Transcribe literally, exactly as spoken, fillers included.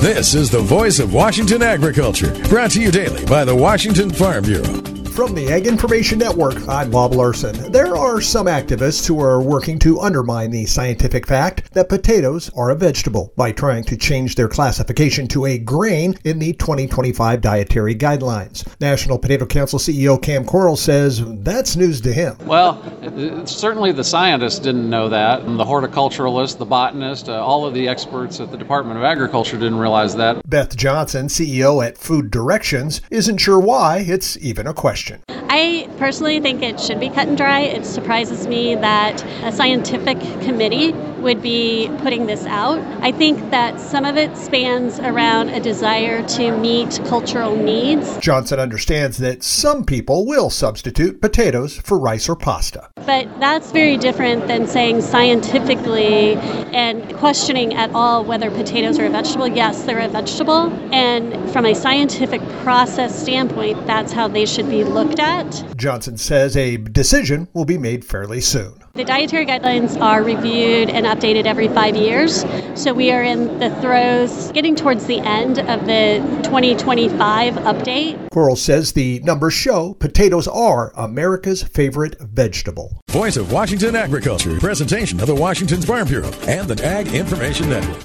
This is the Voice of Washington Agriculture, brought to you daily by the Washington Farm Bureau. From the Ag Information Network, I'm Bob Larson. There are some activists who are working to undermine the scientific fact that potatoes are a vegetable by trying to change their classification to a grain in the twenty twenty-five Dietary Guidelines. National Potato Council C E O Cam Quarles says that's news to him. Well, certainly the scientists didn't know that, and the horticulturalists, the botanists, uh, all of the experts at the Department of Agriculture didn't realize that. Beth Johnson, C E O at Food Directions, isn't sure why it's even a question. I personally think it should be cut and dry. It surprises me that a scientific committee would be putting this out. I think that some of it spans around a desire to meet cultural needs. Johnson understands that some people will substitute potatoes for rice or pasta. But that's very different than saying scientifically and questioning at all whether potatoes are a vegetable. Yes, they're a vegetable. And from a scientific process standpoint, that's how they should be looked at. Johnson says a decision will be made fairly soon. The dietary guidelines are reviewed and updated every five years. So we are in the throes, getting towards the end of the twenty twenty-five update. Quarles says the numbers show potatoes are America's favorite vegetable. Voice of Washington Agriculture, presentation of the Washington Farm Bureau and the Ag Information Network.